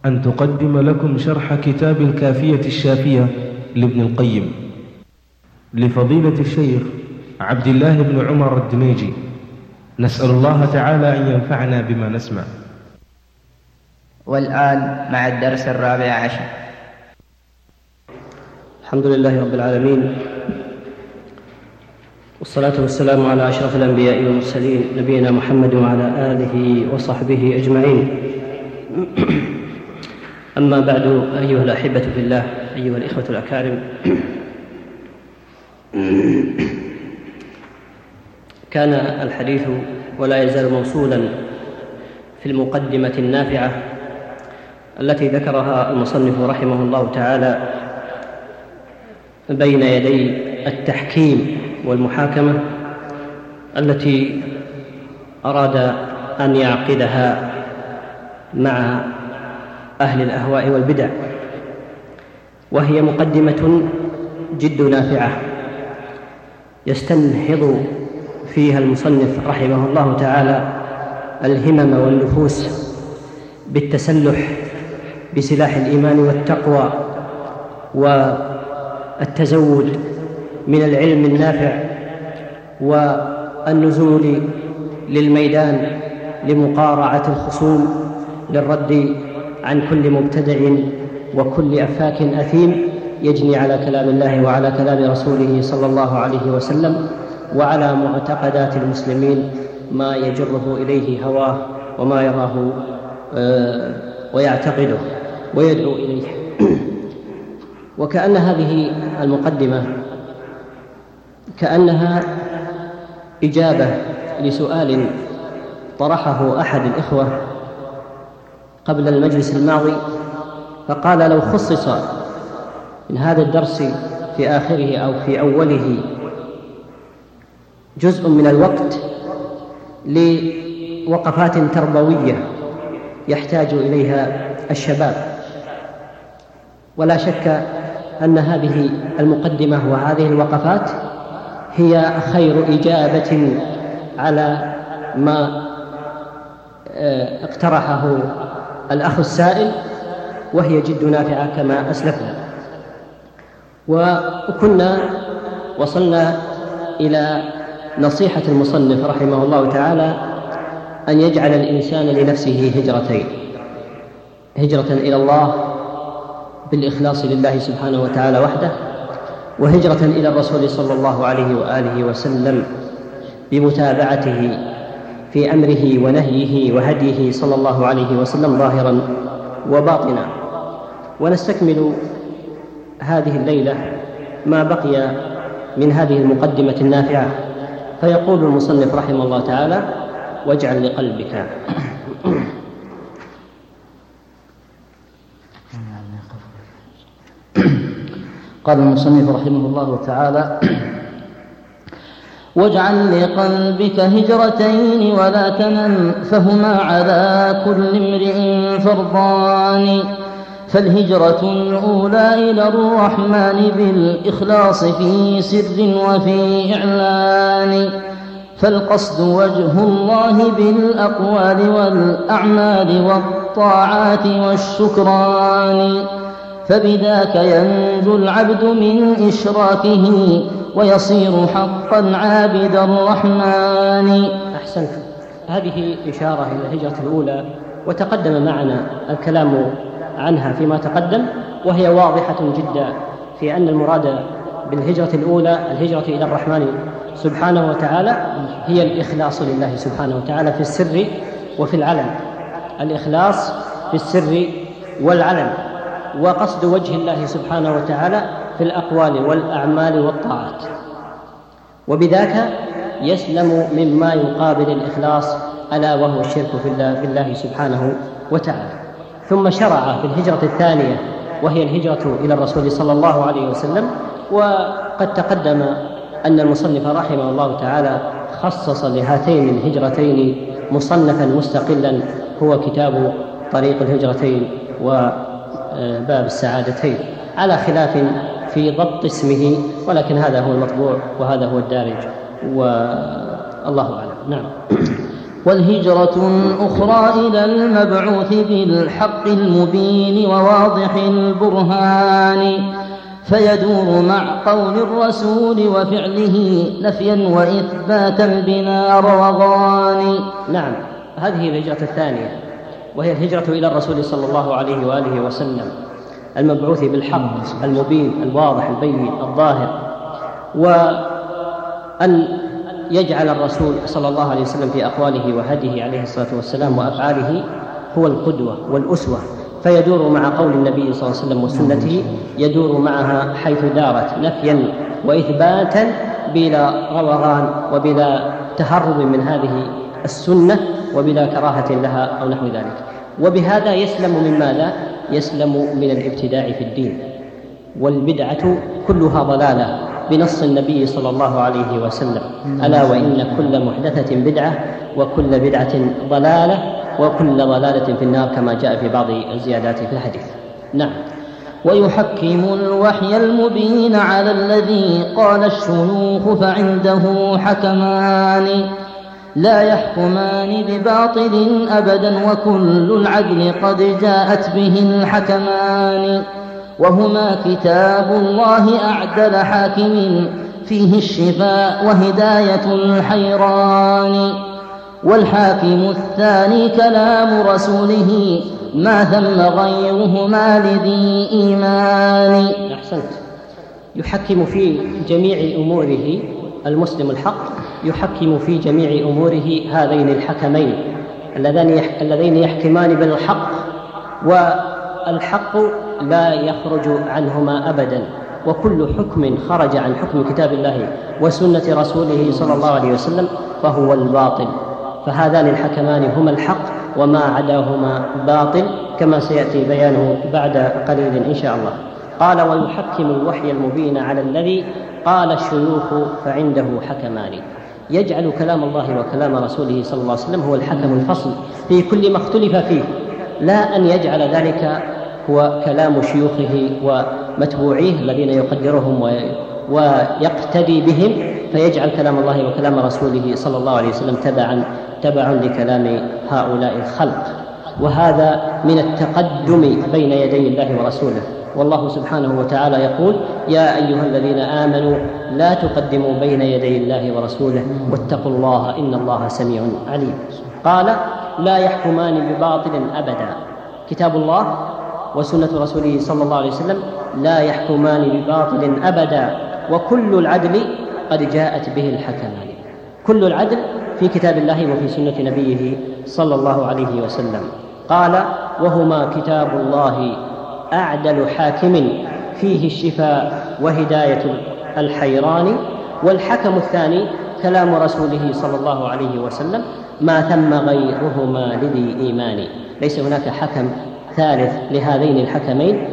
أن تقدم لكم شرح كتاب الكافية الشافية لابن القيم لفضيلة الشيخ عبد الله بن عمر الدميجي. نسأل الله تعالى أن ينفعنا بما نسمع. والآن مع الدرس 14. الحمد لله رب العالمين، والصلاة والسلام على أشرف الأنبياء والمرسلين نبينا محمد وعلى آله وصحبه أجمعين. أما بعد، أيها الأحبة في الله، أيها الإخوة الأكارم، كان الحديث ولا يزال موصولا في المقدمة النافعة التي ذكرها المصنف رحمه الله تعالى بين يدي التحكيم والمحاكمة التي أراد أن يعقدها مع أهل الأهواء والبدع، وهي مقدمة جد نافعة يستنهض فيها المصنف رحمه الله تعالى الهمم والنفوس بالتسلح بسلاح الإيمان والتقوى والتزود من العلم النافع والنزول للميدان لمقارعة الخصوم للرد عن كل مبتدع وكل أفاك أثيم يجني على كلام الله وعلى كلام رسوله صلى الله عليه وسلم وعلى معتقدات المسلمين ما يجره إليه هواه وما يراه ويعتقده ويدعو إليه. وكأن هذه المقدمة كأنها إجابة لسؤال طرحه أحد الإخوة قبل المجلس الماضي، فقال: لو خصص من هذا الدرس في آخره أو في أوله جزء من الوقت لوقفات تربوية يحتاج إليها الشباب. ولا شك أن هذه المقدمة وهذه الوقفات هي خير إجابة على ما اقترحه الأخ السائل، وهي جد نافعة كما أسلفنا. وكنا وصلنا إلى نصيحة المصنف رحمه الله تعالى أن يجعل الإنسان لنفسه هجرتين: هجرة إلى الله بالإخلاص لله سبحانه وتعالى وحده، وهجرة إلى الرسول صلى الله عليه وآله وسلم بمتابعته في أمره ونهيه وهديه صلى الله عليه وسلم ظاهرا وباطنا. ونستكمل هذه الليلة ما بقي من هذه المقدمة النافعة. فيقول المصنف رحمه الله تعالى: واجعل لقلبك قال المصنف رحمه الله تعالى: واجعل لقلبك هجرتين ولا تمن، فهما على كل امرئ فرضان. فالهجرة الأولى إلى الرحمن بالإخلاص في سر وفي إعلان، فالقصد وجه الله بالأقوال والأعمال والطاعات والشكران، فبذاك ينجو العبد من إشراكه ويصير حقا عابد الرحمن. أحسنت. هذه إشارة إلى الهجرة الأولى، وتقدم معنا الكلام عنها فيما تقدم، وهي واضحة جدا في أن المراد بالهجرة الأولى الهجرة إلى الرحمن سبحانه وتعالى هي الإخلاص لله سبحانه وتعالى في السر وفي العلن، الإخلاص في السر والعلن، وقصد وجه الله سبحانه وتعالى في الأقوال والأعمال والطاعات، وبذاك يسلم مما يقابل الإخلاص ألا وهو الشرك في الله سبحانه وتعالى. ثم شرع في الهجرة الثانية وهي الهجرة إلى الرسول صلى الله عليه وسلم. وقد تقدم أن المصنف رحمه الله تعالى خصص لهاتين الهجرتين مصنفا مستقلا هو كتاب طريق الهجرتين وباب السعادتين، على خلاف في ضبط اسمه، ولكن هذا هو المطبوع وهذا هو الدارج والله أعلم. نعم. والهجرة أخرى إلى المبعوث بالحق المبين وواضح البرهان، فيدور مع قول الرسول وفعله نفيا وإثباتا بلا روغان. نعم، هذه الهجرة الثانية، وهي الهجرة إلى الرسول صلى الله عليه وآله وسلم المبعوث بالحق المبين الواضح البين الظاهر، وأن يجعل الرسول صلى الله عليه وسلم في أقواله وهديه عليه الصلاة والسلام وأفعاله هو القدوة والأسوة، فيدور مع قول النبي صلى الله عليه وسلم وسنته، يدور معها حيث دارت نفيا وإثباتا بلا روغان وبلا تهرب من هذه السنة وبلا كراهة لها أو نحو ذلك. وبهذا يسلم من ماذا؟ يسلم من الابتداع في الدين، والبدعة كلها ضلالة بنص النبي صلى الله عليه وسلم: ألا وإن كل محدثة بدعة وكل بدعة ضلالة وكل ضلالة في النار، كما جاء في بعض الزيادات في الحديث. نعم. ويحكم الوحي المبين على الذي قال الشيوخ فعنده حكمان، لا يحكمان بباطل أبدا وكل العدل قد جاءت به الحكمان، وهما كتاب الله أعدل حاكم فيه الشفاء وهداية الحيران، والحاكم الثاني كلام رسوله ما ثم غيرهما لذي إيمان. أحسنت. يحكم في جميع أموره المسلم الحق، يحكم في جميع أموره هذين الحكمين اللذين يحكمان بالحق، والحق لا يخرج عنهما أبدا، وكل حكم خرج عن حكم كتاب الله وسنة رسوله صلى الله عليه وسلم فهو الباطل، فهذان الحكمان هما الحق وما عداهما باطل، كما سيأتي بيانه بعد قليل إن شاء الله. قال: ويحكم الوحي المبين على الذي قال الشيوخ فعنده حكمان، يجعل كلام الله وكلام رسوله صلى الله عليه وسلم هو الحكم الفصل في كل ما اختلف فيه، لا أن يجعل ذلك هو كلام شيوخه ومتبوعيه الذين يقدرهم ويقتدي بهم، فيجعل كلام الله وكلام رسوله صلى الله عليه وسلم تبعا لكلام هؤلاء الخلق. وهذا من التقدم بين يدي الله ورسوله، والله سبحانه وتعالى يقول: يا أيها الذين آمنوا لا تقدموا بين يدي الله ورسوله واتقوا الله إن الله سميع عليم. قال: لا يحكمان بباطل أبدا، كتاب الله وسنة رسوله صلى الله عليه وسلم لا يحكمان بباطل أبدا، وكل العدل قد جاءت به الحكمان. كل العدل في كتاب الله وفي سنة نبيه صلى الله عليه وسلم. قال: وهما كتاب الله أعدل حاكم فيه الشفاء وهداية الحيران، والحكم الثاني كلام رسوله صلى الله عليه وسلم ما ثم غيرهما لذي إيمان. ليس هناك حكم ثالث لهذين الحكمين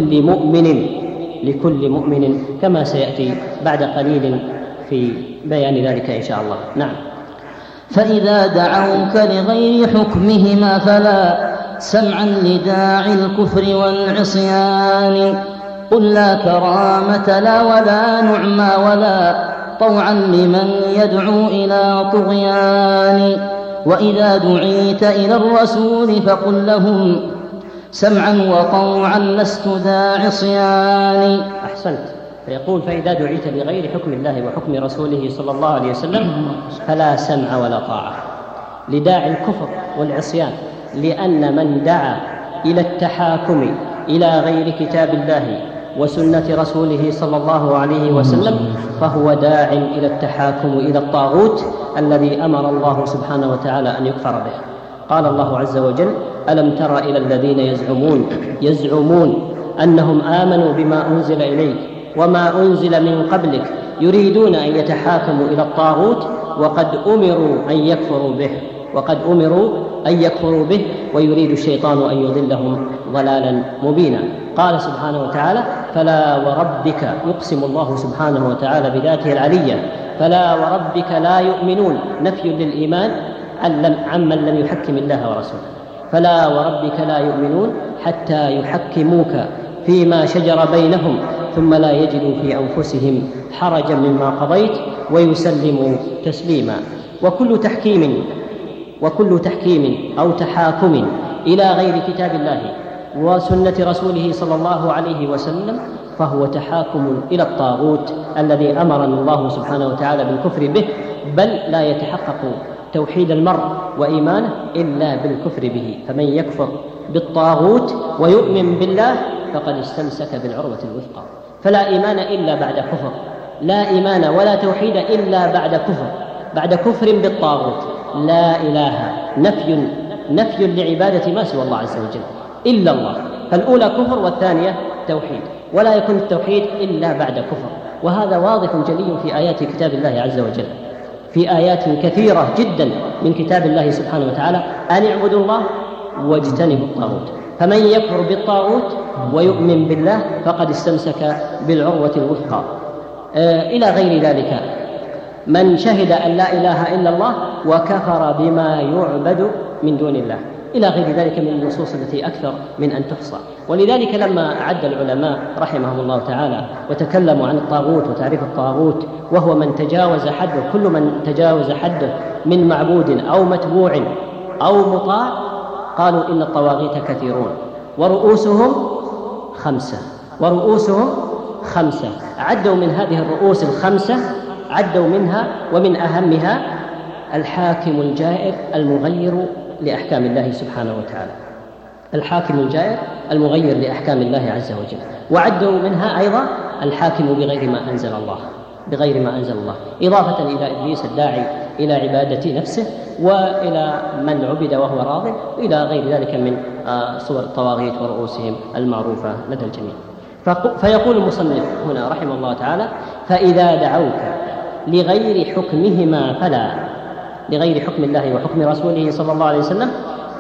لكل مؤمن كما سيأتي بعد قليل في بيان ذلك إن شاء الله. نعم. فإذا دعوك لغير حكمهما فلا سمعا لداعي الكفر والعصيان، قل لا كرامة لا ولا نعمى ولا طوعا لمن يدعو إلى طغيان، وإذا دعيت إلى الرسول فقل لهم سمعا وطوعا لست ذا عصيان. أحسنت. فيقول: فإذا دعيت لغير حكم الله وحكم رسوله صلى الله عليه وسلم فلا سمع ولا طاعة لداعي الكفر والعصيان، لأن من دعا إلى التحاكم إلى غير كتاب الله وسنة رسوله صلى الله عليه وسلم فهو داع إلى التحاكم إلى الطاغوت الذي أمر الله سبحانه وتعالى أن يكفر به. قال الله عز وجل: ألم تر إلى الذين يزعمون أنهم آمنوا بما أنزل إليك وما أنزل من قبلك يريدون أن يتحاكموا إلى الطاغوت وقد أمروا أن يكفروا به ويريد الشيطان أن يضلهم ضلالا مبينا. قال سبحانه وتعالى: فلا وربك، يقسم الله سبحانه وتعالى بذاته العلية: فلا وربك لا يؤمنون، نفي للإيمان عمن لم يحكم الله ورسوله. فلا وربك لا يؤمنون حتى يحكموك فيما شجر بينهم ثم لا يجدوا في أنفسهم حرجا مما قضيت ويسلموا تسليما. وكل تحكيم وكل تحكيم أو تحاكم إلى غير كتاب الله وسنة رسوله صلى الله عليه وسلم فهو تحاكم إلى الطاغوت الذي أمرنا الله سبحانه وتعالى بالكفر به، بل لا يتحقق توحيد المرء وإيمانه إلا بالكفر به. فمن يكفر بالطاغوت ويؤمن بالله فقد استمسك بالعروة الوثقى. فلا إيمان إلا بعد كفر، لا إيمان ولا توحيد إلا بعد كفر بالطاغوت. لا إله نفي لعبادة ما سوى الله عز وجل إلا الله، فالأولى كفر والثانية توحيد، ولا يكون التوحيد إلا بعد كفر. وهذا واضح جلي في آيات كتاب الله عز وجل، في آيات كثيرة جدا من كتاب الله سبحانه وتعالى أن اعبدوا الله واجتنبوا الطاغوت. فمن يكفر بالطاغوت ويؤمن بالله فقد استمسك بالعروة الوثقى. إلى غير ذلك من شهد أن لا إله إلا الله وكفر بما يعبد من دون الله، إلى غير ذلك من النصوص التي أكثر من أن تحصى. ولذلك لما أعد العلماء رحمهم الله تعالى وتكلموا عن الطاغوت وتعريف الطاغوت، وهو من تجاوز حده، كل من تجاوز حده من معبود أو متبوع أو مطاع، قالوا إن الطواغيت كثيرون ورؤوسهم خمسة. عدوا من هذه الرؤوس الخمسة، عدوا منها ومن أهمها الحاكم الجائر المغير لأحكام الله سبحانه وتعالى، الحاكم الجائر المغير لأحكام الله عز وجل. وعدوا منها أيضا الحاكم بغير ما أنزل الله، إضافة إلى إبليس الداعي إلى عبادة نفسه وإلى من عبد وهو راض، إلى غير ذلك من صور الطواغيت ورؤوسهم المعروفة لدى الجميع. فيقول المصنف هنا رحمه الله تعالى: فإذا دعوك لغير حكمهما لغير حكم الله وحكم رسوله صلى الله عليه وسلم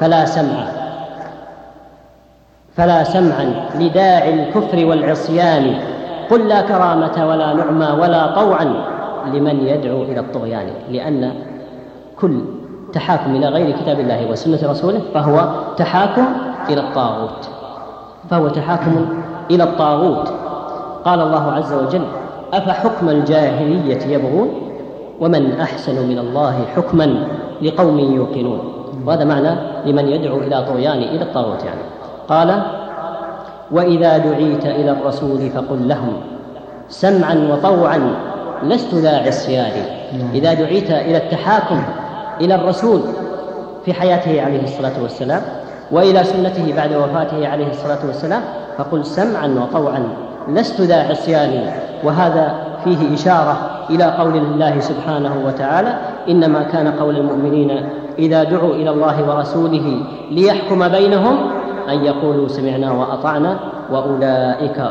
فلا سمعا لداعي الكفر والعصيان، قل لا كرامة ولا نعمى ولا طوعا لمن يدعو إلى الطغيان. لأن كل تحاكم إلى غير كتاب الله وسنة رسوله فهو تحاكم إلى الطاغوت. قال الله عز وجل: أفحكم الجاهلية يبغون ومن أحسن من الله حكما لقوم يوقنون. وهذا معنى لمن يدعو إلى طغيان إلى الطاغوت يعني. قال: وإذا دعيت إلى الرسول فقل لهم سمعا وطوعا لست ذا عصيان. إذا دعيت إلى التحاكم إلى الرسول في حياته عليه الصلاة والسلام وإلى سنته بعد وفاته عليه الصلاة والسلام فقل سمعا وطوعا لست ذا عصيان. وهذا فيه إشارة إلى قول الله سبحانه وتعالى: إنما كان قول المؤمنين إذا دعوا إلى الله ورسوله ليحكم بينهم أن يقولوا سمعنا وأطعنا وأولئك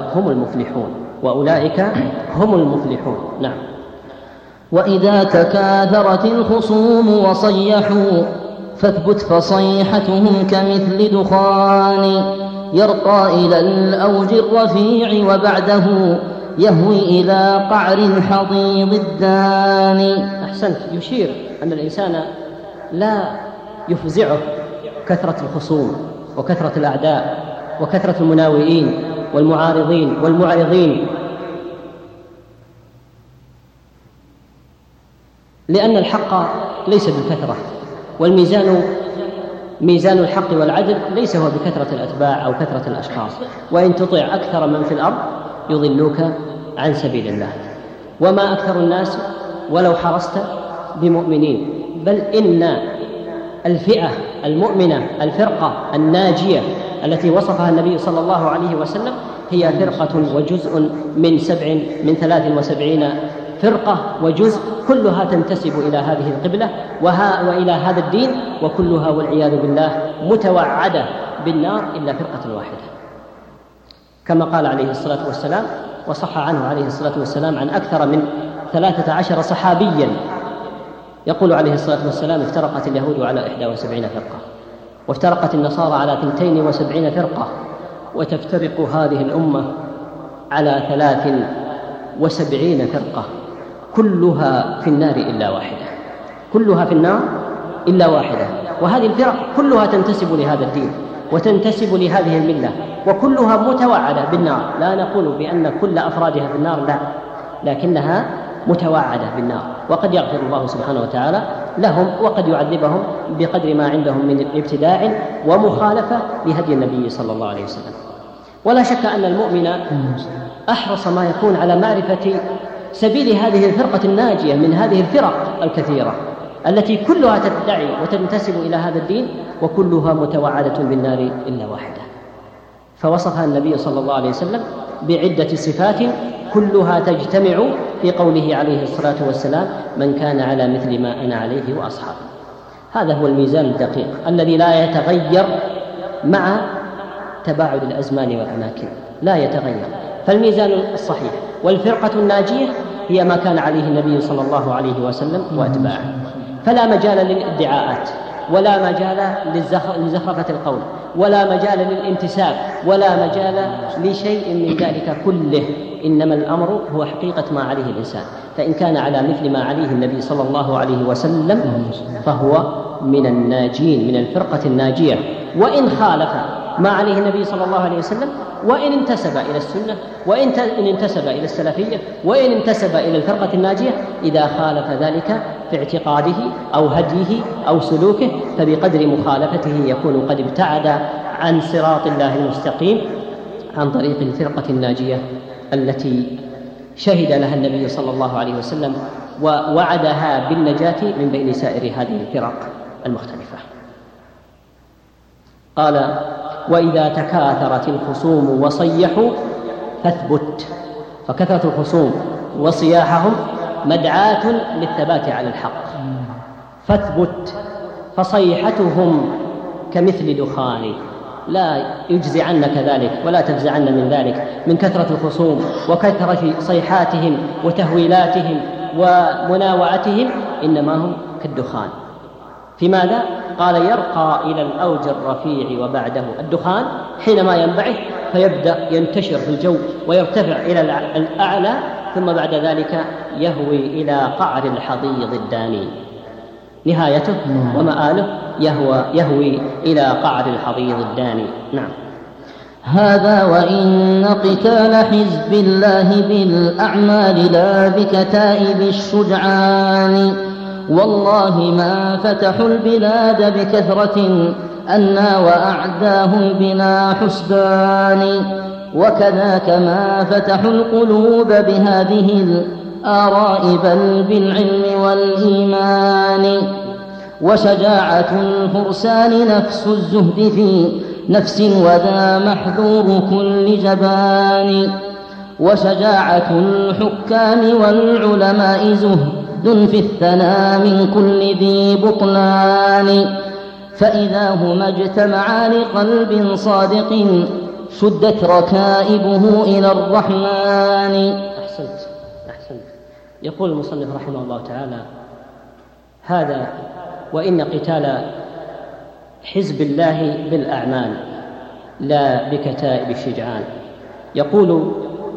هم المفلحون. نعم. وإذا تكاثرت الخصوم وصيحوا فاثبت فصيحتهم كمثل دخان يرقى إلى الأوج الرفيع وبعده يهوي إلى قعر الحضيض الداني. أحسنت. يشير أن الإنسان لا يفزعه كثرة الخصوم وكثرة الأعداء وكثرة المناوئين والمعارضين والمعرضين، لأن الحق ليس بالكثرة، والميزان ميزان الحق والعدل ليس هو بكثرة الأتباع أو كثرة الأشخاص. وإن تطع أكثر من في الأرض يضلوك عن سبيل الله، وما أكثر الناس ولو حرصت بمؤمنين، بل إن الفئة المؤمنة الفرقة الناجية التي وصفها النبي صلى الله عليه وسلم هي فرقة وجزء من 73 فرقة وجزء، كلها تنتسب إلى هذه القبلة وإلى هذا الدين، وكلها والعياذ بالله متوعدة بالنار إلا فرقة واحدة، كما قال عليه الصلاة والسلام وصح عنه عليه الصلاة والسلام عن أكثر من 13 صحابيا يقول عليه الصلاة والسلام: افترقت اليهود على 71 فرقة، وافترقت النصارى على 72 فرقة، وتفترق هذه الأمة على 73 فرقة، كلها في النار إلا واحدة، كلها في النار إلا واحدة. وهذه الفرق كلها تنتسب لهذا الدين وتنتسب لهذه الملة، وكلها متوعدة بالنار. لا نقول بأن كل أفرادها في النار، لا، لكنها متوعدة بالنار، وقد يغفر الله سبحانه وتعالى لهم وقد يعذبهم بقدر ما عندهم من ابتداع ومخالفة لهدي النبي صلى الله عليه وسلم. ولا شك أن المؤمن أحرص ما يكون على معرفة سبيل هذه الفرقة الناجية من هذه الفرق الكثيرة التي كلها تدعي وتنتسب إلى هذا الدين وكلها متوعدة بالنار إلا واحدة. فوصفها النبي صلى الله عليه وسلم بعدة صفات كلها تجتمع في قوله عليه الصلاة والسلام: من كان على مثل ما أنا عليه وأصحابي. هذا هو الميزان الدقيق الذي لا يتغير مع تباعد الأزمان والأماكن، لا يتغير. فالميزان الصحيح والفرقة الناجية هي ما كان عليه النبي صلى الله عليه وسلم وأتباعه، فلا مجال للادعاءات، ولا مجال لزخرفة القول، ولا مجال للانتساب، ولا مجال لشيء من ذلك كله. إنما الأمر هو حقيقة ما عليه الإنسان، فإن كان على مثل ما عليه النبي صلى الله عليه وسلم فهو من الناجين، من الفرقة الناجية. وإن خالف ما عليه النبي صلى الله عليه وسلم، وإن انتسب إلى السنة، وإن انتسب إلى السلفية، وإن انتسب إلى الفرقة الناجية، إذا خالف ذلك في اعتقاده أو هديه أو سلوكه فبقدر مخالفته يكون قد ابتعد عن صراط الله المستقيم، عن طريق الفرقة الناجية التي شهد لها النبي صلى الله عليه وسلم ووعدها بالنجاة من بين سائر هذه الفرق المختلفة. قال: وإذا تكاثرت الخصوم وصيحوا فاثبت. فكثرة الخصوم وصياحهم مدعاة للثبات على الحق، فاثبت. فصيحتهم كمثل دخان، لا يجزي عنك ذلك ولا تجزعن من ذلك، من كثرة الخصوم وكثرة صيحاتهم وتهويلاتهم ومناوعتهم، إنما هم كالدخان. في ماذا؟ قال: يرقى إلى الأوج الرفيع وبعده الدخان حينما ينبعث فيبدأ ينتشر في الجو ويرتفع إلى الأعلى، ثم بعد ذلك يهوي إلى قعر الحضيض الداني، نهايته ومآله يهوي إلى قعر الحضيض الداني. نعم. هذا وإن قتال حزب الله بالأعمال لا بكتائب الشجعان، والله ما فتحوا البلاد بكثرة أنا وأعداهم بنا حسبان، وكذاك ما فتحوا القلوب بهذه الآراء بل بالعلم والإيمان. وشجاعة الفرسان نفس الزهد في نفس وذا محذور كل جبان، وشجاعة الحكام والعلماء زهد في الثنى من كل ذي بطلان، فإذا هما اجتمعا لقلب صادق شدت ركائبه إلى الرحمن. أحسنت. يقول المصنف رحمه الله تعالى: هذا وإن قتال حزب الله بالأعمال لا بكتائب الشجعان. يقول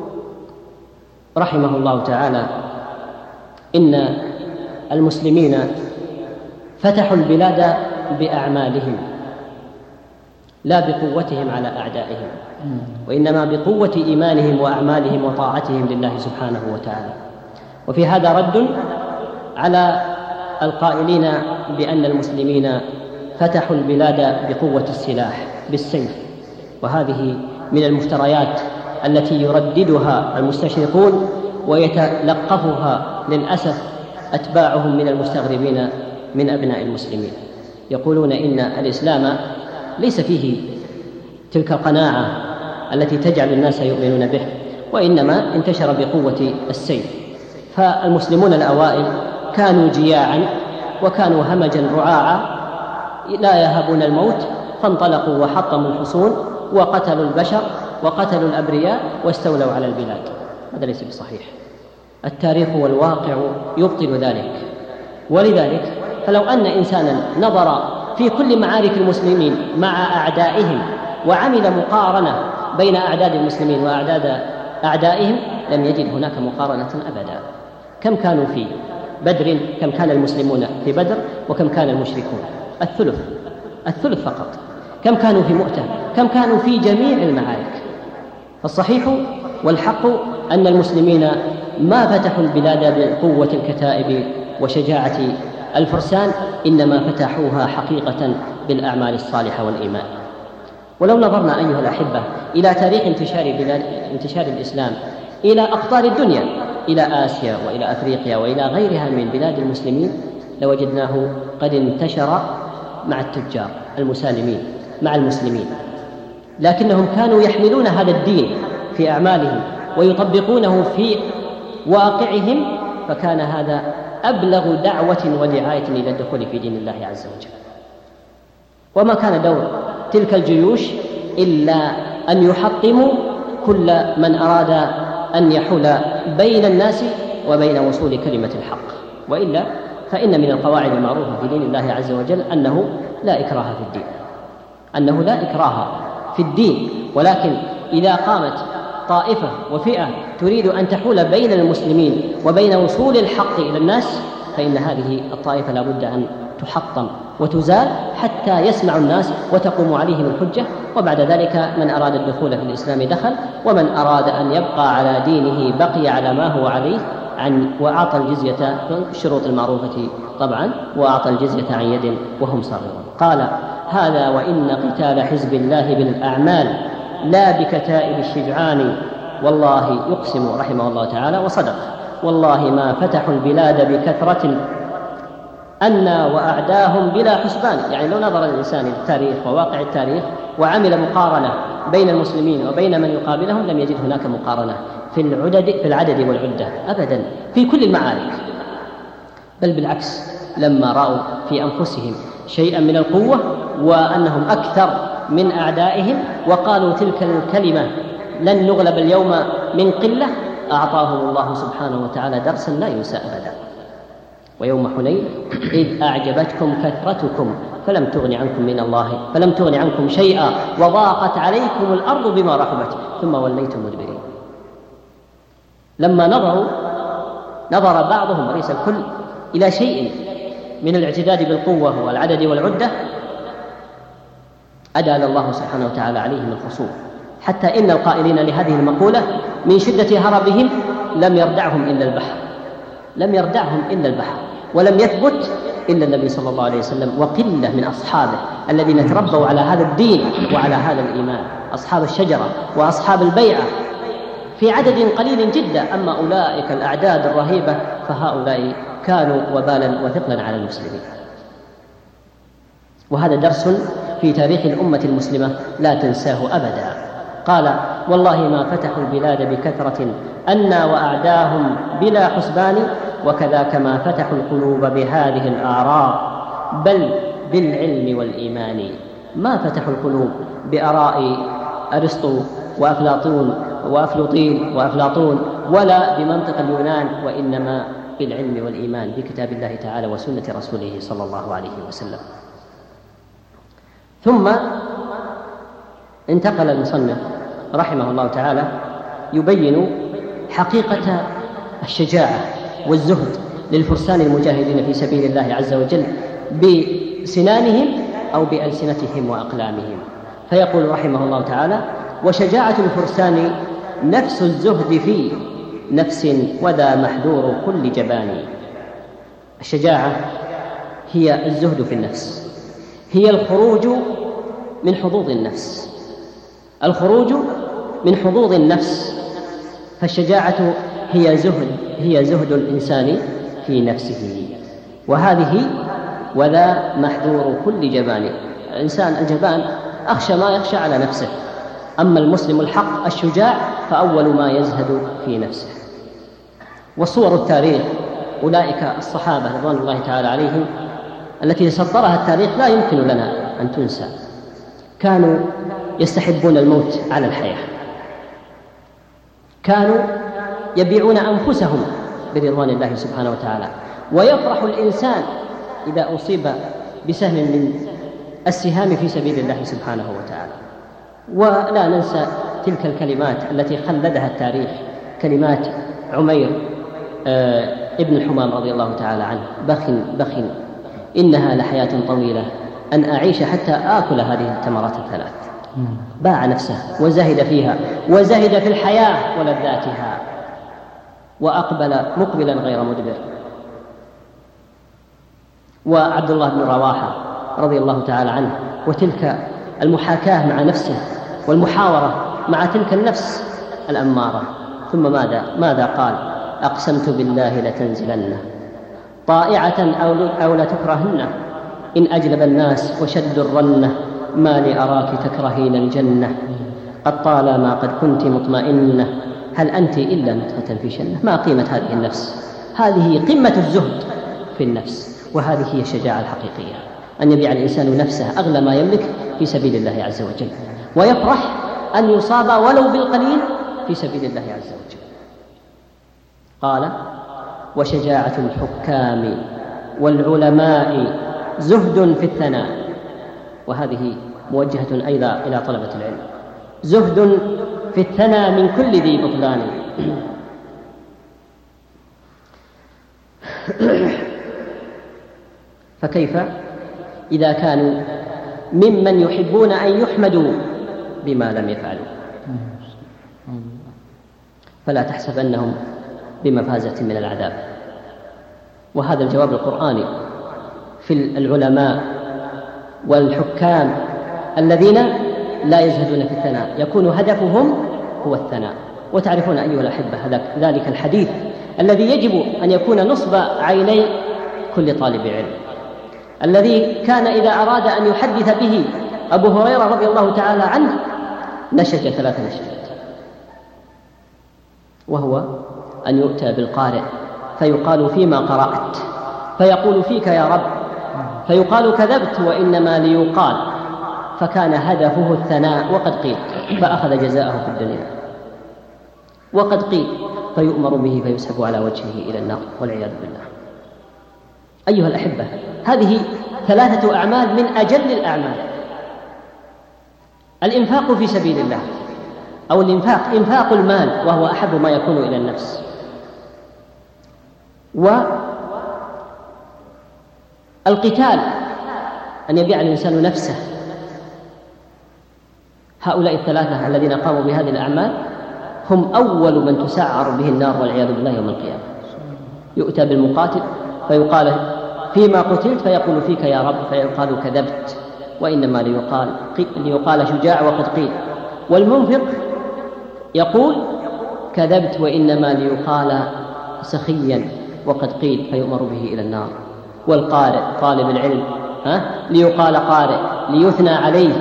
رحمه الله تعالى: إن المسلمين فتحوا البلاد بأعمالهم لا بقوتهم على أعدائهم، وإنما بقوة إيمانهم وأعمالهم وطاعتهم لله سبحانه وتعالى. وفي هذا رد على القائلين بأن المسلمين فتحوا البلاد بقوة السلاح بالسيف، وهذه من المفتريات التي يرددها المستشرقون ويتلقفها للأسف أتباعهم من المستغربين من أبناء المسلمين. يقولون إن الإسلام ليس فيه تلك القناعة التي تجعل الناس يؤمنون به، وإنما انتشر بقوة السيف. فالمسلمون الأوائل كانوا جياعا وكانوا همجا رعاعا لا يهابون الموت، فانطلقوا وحطموا الحصون وقتلوا البشر وقتلوا الأبرياء واستولوا على البلاد. هذا ليس بصحيح، التاريخ والواقع يبطل ذلك. ولذلك فلو أن إنسانا نظر في كل معارك المسلمين مع أعدائهم وعمل مقارنة بين أعداد المسلمين وأعداد أعدائهم لم يجد هناك مقارنة أبدا. كم كانوا في بدر؟ كم كان المسلمون في بدر؟ وكم كان المشركون؟ الثلث فقط. كم كانوا في مؤتة؟ كم كانوا في جميع المعارك؟ فالصحيح والحق أن المسلمين ما فتحوا البلاد بقوة الكتائب وشجاعة الفرسان إنما فتحوها حقيقة بالأعمال الصالحة والإيمان. ولو نظرنا أيها الأحبة إلى تاريخ انتشار الإسلام إلى أقطار الدنيا، إلى آسيا وإلى أفريقيا وإلى غيرها من بلاد المسلمين، لوجدناه قد انتشر مع التجار المسالمين مع المسلمين، لكنهم كانوا يحملون هذا الدين في أعمالهم ويطبقونه في واقعهم، فكان هذا أبلغ دعوة ودعاية إلى الدخول في دين الله عز وجل. وما كان دور تلك الجيوش إلا أن يحطموا كل من أراد أن يحول بين الناس وبين وصول كلمة الحق، وإلا فإن من القواعد المعروفة في دين الله عز وجل أنه لا إكراه في الدين، أنه لا إكراه في الدين، ولكن إذا قامت طائفة وفئة تريد أن تحول بين المسلمين وبين وصول الحق إلى الناس، فإن هذه الطائفة لا بد أن تحطم وتزال حتى يسمع الناس وتقوم عليهم الحجة، وبعد ذلك من أراد الدخول في الإسلام دخل، ومن أراد أن يبقى على دينه بقي على ما هو عليه وأعطى الجزية الشروط المعروفة طبعا، وأعطى الجزية عن يد وهم صاغرون. قال: هذا وإن قتال حزب الله بالأعمال لا بكتائب الشجعان. والله يقسم رحمه الله تعالى وصدق، والله ما فتحوا البلاد بكثرة أنا وأعداهم بلا حسبان. يعني لو نظر الإنسان للتاريخ وواقع التاريخ وعمل مقارنة بين المسلمين وبين من يقابلهم لم يجد هناك مقارنة في العدد والعدة أبدا في كل المعارك، بل بالعكس، لما رأوا في أنفسهم شيئا من القوة وأنهم أكثر من أعدائهم وقالوا تلك الكلمة لن نغلب اليوم من قلة، أعطاهم الله سبحانه وتعالى درسا لا ينسى أبدا. ويوم حنين إذ أعجبتكم كثرتكم فلم تغن عنكم شيئا وضاقت عليكم الأرض بما رحبت ثم وليتم مدبرين. لما نظر بعضهم وليس الكل إلى شيء من الاعتداد بالقوة والعدد والعدة، أدال الله سبحانه وتعالى عليهم الخصوم، حتى إن القائلين لهذه المقولة من شدة هربهم لم يردعهم إلا البحر، ولم يثبت إلا النبي صلى الله عليه وسلم وقلة من أصحابه الذين تربوا على هذا الدين وعلى هذا الإيمان، أصحاب الشجرة وأصحاب البيعة في عدد قليل جدا. أما أولئك الأعداد الرهيبة فهؤلاء كانوا وبالا وثقلا على المسلمين. وهذا درس في تاريخ الأمة المسلمة لا تنساه أبدا. قال: والله ما فتحوا البلاد بكثرة أنا وأعداهم بلا حسبان، وكذاك ما فتحوا القلوب بهذه الآراء بل بالعلم والإيمان. ما فتحوا القلوب بآراء أرسطو وأفلاطون ولا بمنطق اليونان، وإنما بالعلم والإيمان بكتاب الله تعالى وسنة رسوله صلى الله عليه وسلم. ثم انتقل المصنف رحمه الله تعالى يبين حقيقة الشجاعة والزهد للفرسان المجاهدين في سبيل الله عز وجل بسنانهم أو بألسنتهم وأقلامهم، فيقول رحمه الله تعالى: وشجاعة الفرسان نفس الزهد في نفس وذا محذور كل جبان. الشجاعة هي الزهد في النفس، هي الخروج من حظوظ النفس، فالشجاعة هي زهد الإنسان في نفسه، وهذه وذا محذور كل جبان. الإنسان الجبان أخشى ما يخشى على نفسه، أما المسلم الحق الشجاع فأول ما يزهد في نفسه. وصور التاريخ أولئك الصحابة رضوان الله تعالى عليهم التي سطرها التاريخ لا يمكن لنا أن تنسى. كانوا يستحبون الموت على الحياة، كانوا يبيعون أنفسهم برضوان الله سبحانه وتعالى، ويفرح الإنسان إذا أصيب بسهم من السهام في سبيل الله سبحانه وتعالى. ولا ننسى تلك الكلمات التي خلدها التاريخ، كلمات عمير ابن الحمام رضي الله تعالى عنه: بخ إنها لحياة طويلة أن أعيش حتى آكل هذه التمرات الثلاث. باع نفسه وزهد فيها، وزهد في الحياة ولذاتها، وأقبل مقبلا غير مدبر. وعبد الله بن رواحة رضي الله تعالى عنه، وتلك المحاكاة مع نفسه والمحاورة مع تلك النفس الأمارة. ثم ماذا قال؟ أقسمت بالله لتنزلن طائعة أو لتكرهن إن أجلب الناس وشد الرنة ما لأراك تكرهين الجنة قد طالما قد كنت مطمئنة هل أنت إلا نطفة في شنة. ما قيمة هذه النفس؟ هذه قمة الزهد في النفس، وهذه هي الشجاعة الحقيقية، أن يبيع الإنسان نفسه أغلى ما يملك في سبيل الله عز وجل، ويفرح أن يصاب ولو بالقليل في سبيل الله عز وجل. قال: وشجاعة الحكام والعلماء زهد في الثناء. وهذه موجهة أيضا إلى طلبة العلم. زهد في الثناء من كل ذي بطلان. فكيف إذا كانوا ممن يحبون أن يحمدوا بما لم يفعلوا؟ فلا تحسبنهم بمفازة من العذاب. وهذا الجواب القرآني في العلماء والحكام الذين لا يزهدون في الثناء، يكون هدفهم هو الثناء. وتعرفون أيها الأحبة ذلك الحديث الذي يجب أن يكون نصب عيني كل طالب علم، الذي كان إذا أراد أن يحدث به أبو هريرة رضي الله تعالى عنه نشج 3 نشجات، وهو أن يؤتى بالقارئ فيقال: فيما قرأت؟ فيقول: فيك يا رب. فيقال: كذبت وإنما ليقال. فكان هدفه الثناء، وقد قيل، فأخذ جزاءه في الدنيا، وقد قيل فيؤمر به فيسحب على وجهه إلى النار والعياذ بالله. أيها الأحبة، هذه 3 أعمال من أجل الأعمال: الإنفاق في سبيل الله، أو إنفاق المال وهو أحب ما يكون إلى النفس، والقتال أن يبيع الإنسان نفسه. هؤلاء 3 الذين قاموا بهذه الأعمال هم أول من تسعر به النار والعياذ بالله يوم القيامة. يؤتى بالمقاتل فيقال: فيما قتلت؟ فيقول: فيك يا رب. فيقال: كذبت وإنما ليقال شجاع وقد قيل. والمنفق يقول: كذبت وإنما ليقال سخيا وقد قيل، فيؤمر به إلى النار. والقارئ طالب العلم ليقال قارئ، ليثنى عليه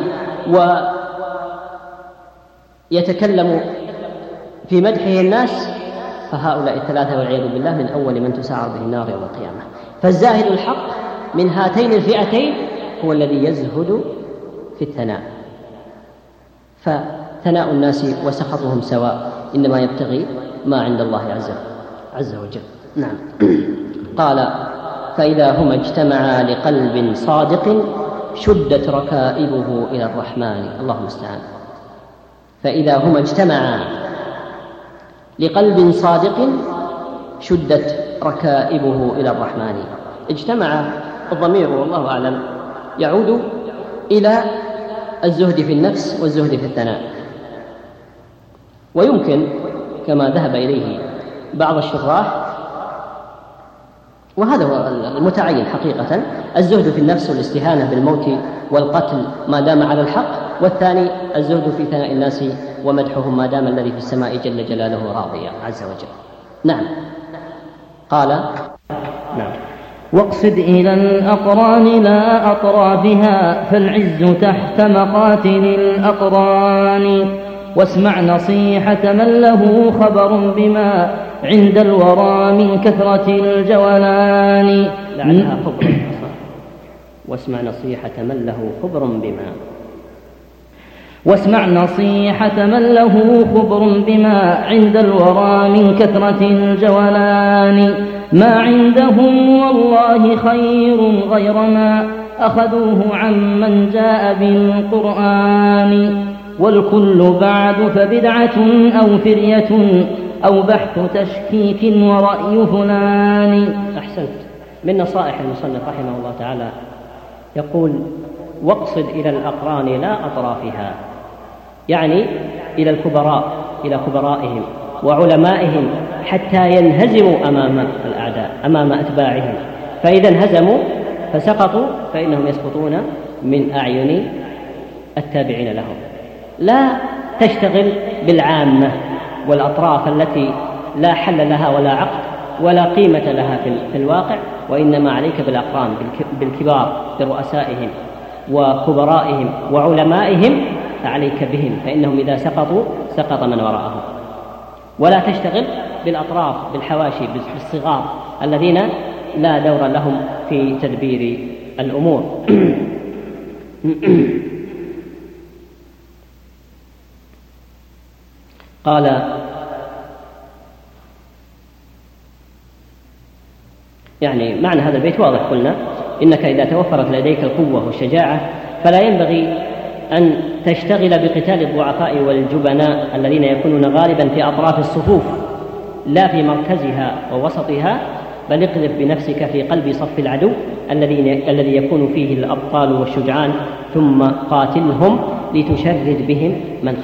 ويتكلم في مدحه الناس. فهؤلاء 3 والعياذ بالله من أول من تسعر به النار يوم القيامة. فالزاهد الحق من هاتين الفئتين هو الذي يزهد في الثناء. فثناء الناس وسخطهم سواء، إنما يبتغي ما عند الله عز وجل. نعم. قال: فإذا هما اجتمعا لقلب صادق شدت ركائبه إلى الرحمن. اللهم استعان. فإذا هما اجتمعا لقلب صادق شدت ركائبه إلى الرحمن. اجتمع الضمير والله أعلم يعود إلى الزهد في النفس والزهد في الثناء. ويمكن كما ذهب إليه بعض الشراح، وهذا هو المتعين حقيقة، الزهد في النفس والاستهانة بالموت والقتل ما دام على الحق، والثاني الزهد في ثناء الناس ومدحهم ما دام الذي في السماء جل جلاله راضيا عز وجل. نعم. قال: نعم. واقصد إلى الأقران لا أطرافها فالعز تحت مقاتل الأقران واسمع نصيحة من له خبر بما عند الورى من كثرة الجولان. لعلها خبر. واسمع نصيحة من له خبر بما. واسمع نصيحة من له خبر بما عند الورى من كثرة الجولان ما عندهم والله خير غير ما أخذوه عمن جاء بالقرآن والكل بعد فبدعة أو فرية أو بحث تشكيك ورأي فلان. أحسنت. من نصائح المصنف رحمه الله تعالى يقول: واقصد إلى الأقران لا أطرافها، يعني إلى الكبراء، إلى كبرائهم وعلمائهم حتى ينهزموا أمام الأعداء، أمام أتباعهم. فإذا انهزموا فسقطوا فإنهم يسقطون من أعين التابعين لهم. لا تشتغل بالعامة والأطراف التي لا حل لها ولا عقد ولا قيمة لها في الواقع، وإنما عليك بالأقران بالكبار برؤسائهم وخبرائهم وعلمائهم، فعليك بهم فإنهم إذا سقطوا سقط من وراءهم. ولا تشتغل بالأطراف بالحواشي بالصغار الذين لا دور لهم في تدبير الأمور. قال يعني معنى هذا البيت واضح، قلنا إنك إذا توفرت لديك القوة والشجاعة فلا ينبغي أن تشتغل بقتال الضعفاء والجبناء الذين يكونون غالبا في أطراف الصفوف لا في مركزها ووسطها، بل اقذف بنفسك في قلب صف العدو الذي يكون فيه الأبطال والشجعان، ثم قاتلهم لتشرد بهم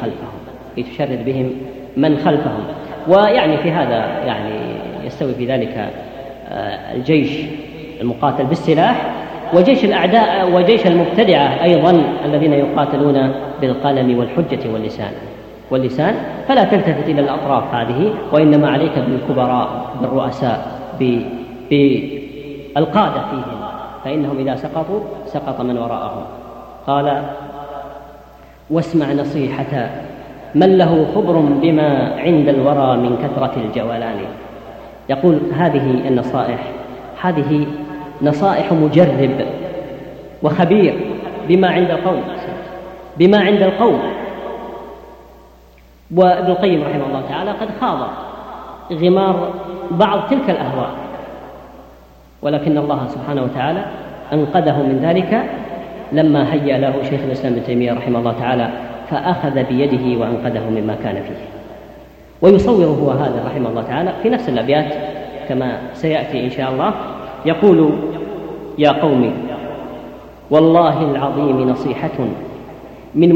من خلفهم. ويعني في هذا يعني يستوي في ذلك الجيش المقاتل بالسلاح وجيش الأعداء وجيش المبتدعة أيضا الذين يقاتلون بالقلم والحجة واللسان. فلا تلتفت إلى الأطراف هذه، وإنما عليك بالكبراء بالرؤساء بالقادة فيهم، فإنهم إذا سقطوا سقط من وراءهم. قال: واسمع نصيحة من له خبر بما عند الورى من كثرة الجولان. يقول هذه النصائح هذه نصائح مجرب وخبير بما عند القوم. وابن القيم رحمه الله تعالى قد خاض غمار بعض تلك الأهواء، ولكن الله سبحانه وتعالى أنقذه من ذلك لما هيأ له شيخ الإسلام ابن تيمية رحمه الله تعالى، فأخذ بيده وأنقذه مما كان فيه. ويصور هو هذا رحمه الله تعالى في نفس الأبيات كما سيأتي إن شاء الله، يقول: يا قوم والله العظيم نصيحة من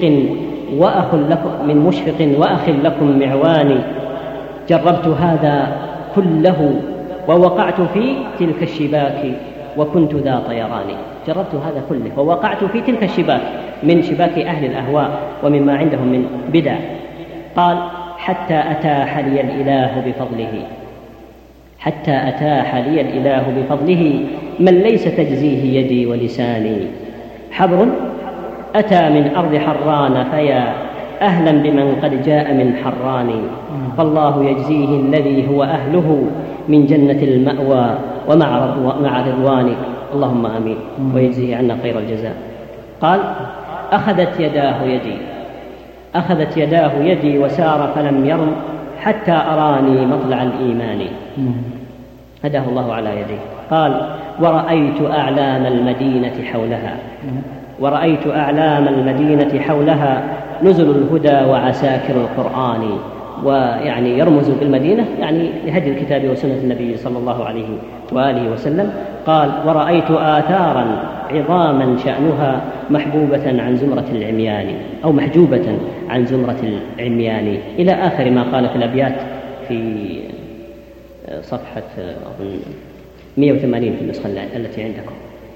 مشفق وأخ لكم معواني، جربت هذا كله ووقعت في تلك الشباك وكنت ذا طيران. جربت هذا كله ووقعت في تلك الشباك من شباك أهل الأهواء ومما عندهم من بدع. قال: حتى أتاح لي الإله بفضله من ليس تجزيه يدي ولساني. حبر أتى من أرض حران فيا أهلا بمن قد جاء من حران، فالله يجزيه الذي هو أهله من جنة المأوى ومع رضوان. اللهم آمين ويجزيه عنا خير الجزاء. قال: أخذت يداه يدي وسار فلم يرم حتى أراني مطلع الإيمان. هداه الله على يديه. قال: ورأيت أعلام المدينة حولها نزل الهدى وعساكر القرآن. ويعني يرمز بالمدينة يعني لهدي الكتاب وسنة النبي صلى الله عليه وآله وسلم. قال: ورأيت آثارا عظاما شأنها محبوبة عن زمرة العميان، أو محجوبة عن زمرة العميان، إلى آخر ما قال في الأبيات في صفحة 180 في النسخة التي عندكم.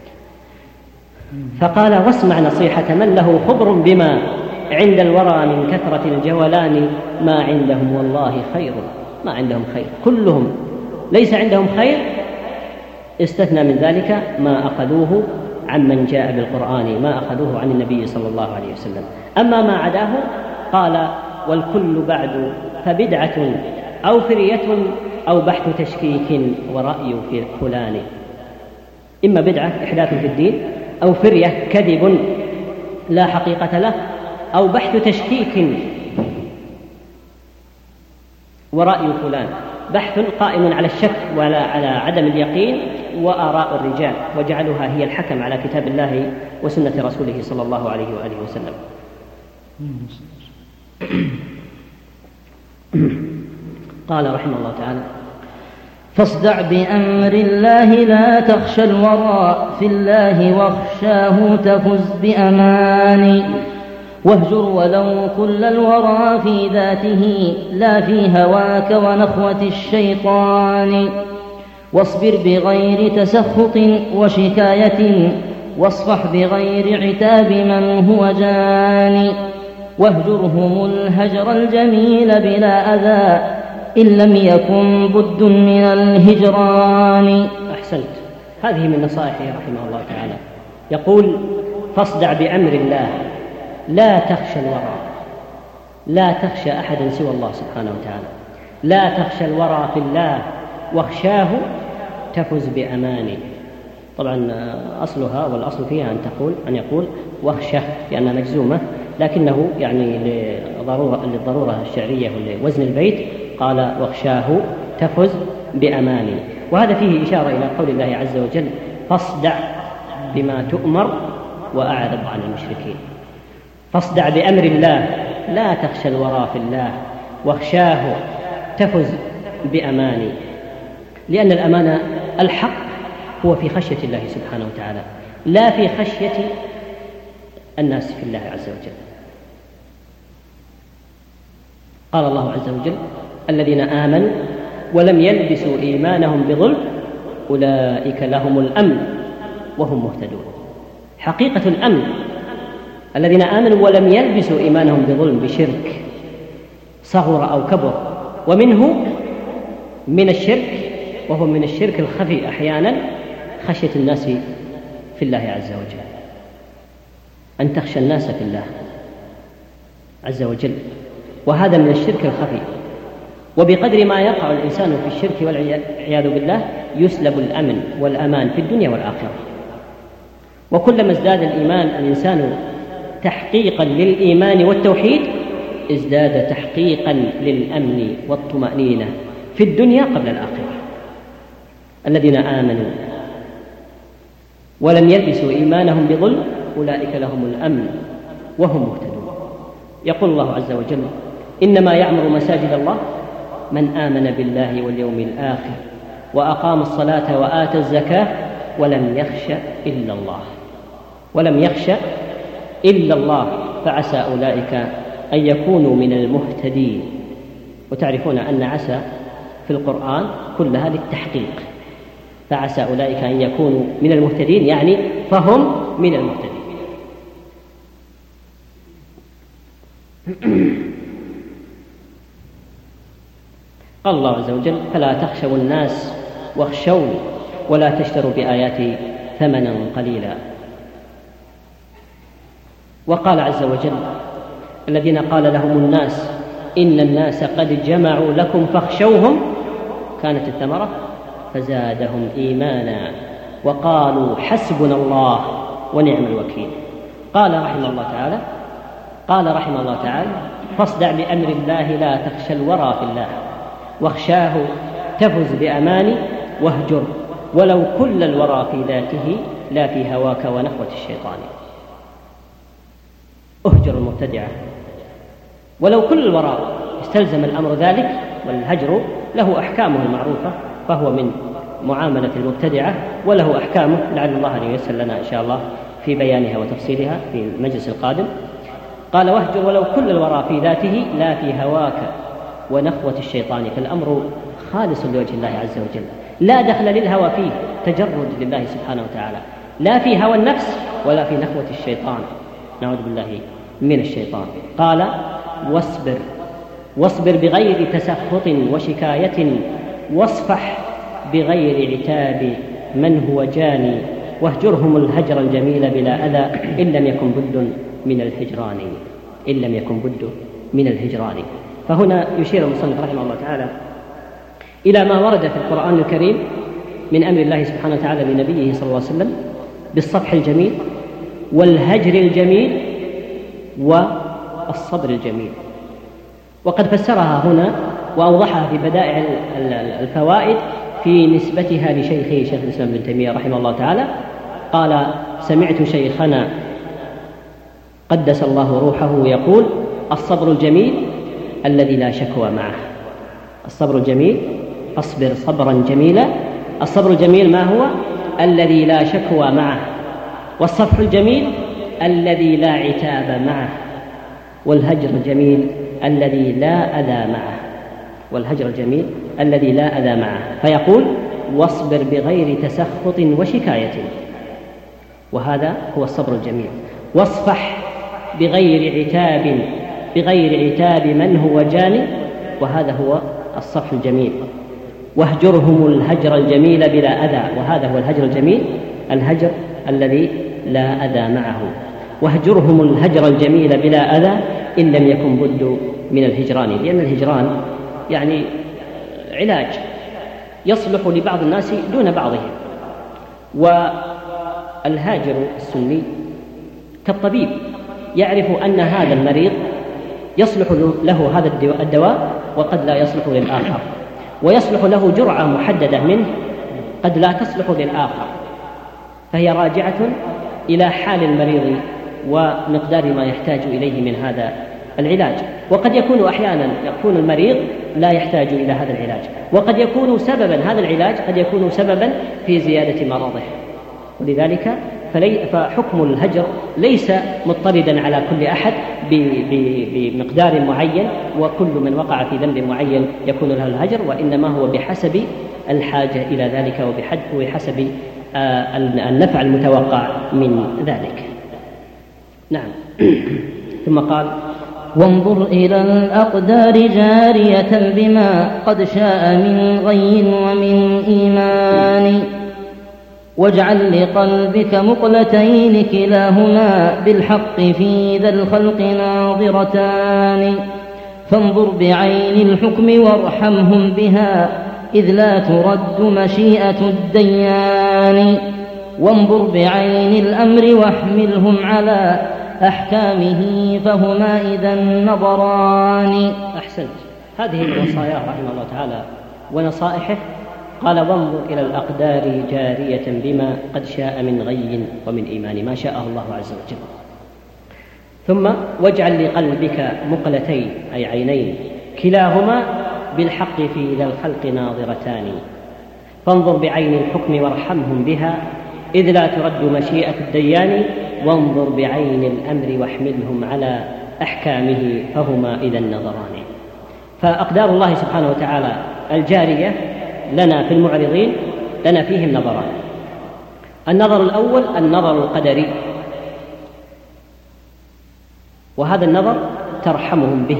فقال: واسمع نصيحة من له خبر بما عند الورى من كثرة الجولان، ما عندهم والله خير، ما عندهم خير، كلهم ليس عندهم خير، استثنى من ذلك ما أخذوه عمن جاء بالقرآن، ما أخذوه عن النبي صلى الله عليه وسلم. أما ما عداه قال: والكل بعد فبدعة أو فرية أو بحث تشكيك ورأي في فلان. إما بدعة إحداث في الدين، أو فرية كذب لا حقيقة له، أو بحث تشكيك ورأي فلان، بحث قائم على الشك ولا على عدم اليقين وآراء الرجال، وجعلها هي الحكم على كتاب الله وسنة رسوله صلى الله عليه وآله وسلم. قال رحمه الله تعالى: فاصدع بأمر الله لا تخشى الورى في الله واخشاه تفز بأمان، واهجر ولو كل الورى في ذاته لا في هواك ونخوة الشيطان، واصبر بغير تسخط وشكاية واصفح بغير عتاب من هو جاني واهجرهم الهجر الجميل بلا أذى إن لم يكن بد من الهجران. أحسنت. هذه من نصائحه رحمه الله تعالى. يقول: فاصدع بأمر الله، لا تخشى الورى، لا تخشى أحدا سوى الله سبحانه وتعالى، لا تخشى الورى في الله واخشاه تفز بأماني. طبعا أصلها والأصل فيها أن يقول واخشى لأنها مجزومة، لكنه يعني للضرورة الشعرية ولوزن البيت قال واخشاه تفز بأماني. وهذا فيه إشارة إلى قول الله عز وجل: فاصدع بما تؤمر وأعرض عن المشركين. فاصدع بأمر الله، لا تخشى الورى في الله واخشاه تفز بأماني، لأن الأمانة الحق هو في خشية الله سبحانه وتعالى، لا في خشية الناس في الله عز وجل. قال الله عز وجل: الذين آمنوا ولم يلبسوا إيمانهم بظلم أولئك لهم الأمن وهم مهتدون. حقيقة الأمن الذين آمنوا ولم يلبسوا إيمانهم بظلم، بشرك صغر أو كبر، ومنه من الشرك، وهو من الشرك الخفي أحيانا خشية الناس في الله عز وجل، أن تخشى الناس في الله عز وجل، وهذا من الشرك الخفي. وبقدر ما يقع الإنسان في الشرك والعياذ بالله يسلب الأمن والأمان في الدنيا والآخرة. وكلما ازداد الإيمان الإنسان تحقيقا للإيمان والتوحيد ازداد تحقيقا للأمن والطمأنينة في الدنيا قبل الآخرة. الذين آمنوا ولم يلبسوا إيمانهم بظلم أولئك لهم الأمن وهم مهتدون. يقول الله عز وجل: إنما يعمر مساجد الله من آمن بالله واليوم الآخر وأقام الصلاة وآتى الزكاة ولم يخش إلا الله. ولم يخش إلا الله، فعسى أولئك أن يكونوا من المهتدين. وتعرفون أن عسى في القرآن كلها للتحقيق، فعسى أولئك أن يكونوا من المهتدين، يعني فهم من المهتدين. قال الله عز وجل: فلا تخشوا الناس واخشوني ولا تشتروا بآياتي ثمنا قليلا. وقال عز وجل: الذين قال لهم الناس إن الناس قد جمعوا لكم فاخشوهم، كانت الثمرة فزادهم إيمانا وقالوا حسبنا الله ونعم الوكيل. قال رحمه الله تعالى: فاصدع بأمر الله، لا تخشى الورى في الله واخشاه تفز بأماني واهجر ولو كل الورى في ذاته لا في هواك ونخوة الشيطان. اهجر المبتدعة، ولو كل الورى استلزم الأمر ذلك، والهجر له أحكامه المعروفة، فهو من معاملة المبتدعة وله أحكامه، لعل الله أن ييسر لنا إن شاء الله في بيانها وتفصيلها في المجلس القادم. قال: واهجر ولو كل الورى في ذاته لا في هواك ونخوة الشيطان. فالأمر خالص لوجه الله عز وجل، لا دخل للهوى فيه، تجرد لله سبحانه وتعالى، لا في هوى النفس ولا في نخوة الشيطان، نعوذ بالله من الشيطان. قال: واصبر بغير تسخط وشكاية واصفح بغير عتاب من هو جاني واهجرهم الهجر الجميل بلا أذى إن لم يكن بد من الهجران. فهنا يشير المصنف رحمه الله تعالى إلى ما ورد في القرآن الكريم من أمر الله سبحانه وتعالى لنبيه صلى الله عليه وسلم بالصفح الجميل والهجر الجميل والصبر الجميل. وقد فسرها هنا وأوضحها في بدائع الفوائد في نسبتها لشيخه شيخ الإسلام ابن تيمية رحمه الله تعالى. قال: سمعت شيخنا قدس الله روحه يقول: الصبر الجميل الذي لا شكوى معه. الصبر الجميل، أصبر صبرا جميلا. الصبر الجميل ما هو؟ الذي لا شكوى معه. والصفح الجميل الذي لا عتاب معه. والهجر الجميل الذي لا أذى معه. فيقول: واصبر بغير تسخط وشكاية، وهذا هو الصبر الجميل. واصفح بغير عتاب من هو جاني، وهذا هو الصفح الجميل. واهجرهم الهجر الجميل بلا أذى، وهذا هو الهجر الجميل، الهجر الذي لا أذى معه. واهجرهم الهجر الجميل بلا أذى إن لم يكن بد من الهجران، لأن الهجران يعني علاج يصلح لبعض الناس دون بعضهم. والهاجر السني كالطبيب يعرف أن هذا المريض يصلح له هذا الدواء وقد لا يصلح للآخر، ويصلح له جرعة محددة منه قد لا تصلح للآخر، فهي راجعة إلى حال المريض ومقدار ما يحتاج إليه من هذا العلاج. وقد يكون أحيانا يكون المريض لا يحتاج إلى هذا العلاج، وقد يكون سببا هذا العلاج قد يكون سببا في زيادة مرضه. ولذلك فحكم الهجر ليس مضطردا على كل أحد بمقدار معين، وكل من وقع في ذنب معين يكون له الهجر، وإنما هو بحسب الحاجة إلى ذلك وبحسب النفع المتوقع من ذلك. نعم. ثم قال: وانظر إلى الأقدار جارية بما قد شاء من غي ومن إيمان، واجعل لقلبك مقلتين كلاهما بالحق في ذا الخلق ناظرتان، فانظر بعين الحكم وارحمهم بها إذ لا ترد مشيئة الديان، وانظر بعين الأمر واحملهم على أحكامه فهما إذا نظران. أحسنت. هذه الوصايا رحمه الله تعالى ونصائحه. قال: وانظر إلى الأقدار جارية بما قد شاء من غي ومن إيمان، ما شاءه الله عز وجل. ثم: واجعل لقلبك مقلتين أي عينين كلاهما بالحق في ذا الخلق ناظرتان، فانظر بعين الحكم وارحمهم بها إذ لا ترد مشيئة الديان، وانظر بعين الأمر واحملهم على أحكامه فهما إذا النظران. فأقدار الله سبحانه وتعالى الجارية لنا في المعرضين لنا فيهم نظران. النظر الأول النظر القدري، وهذا النظر ترحمهم به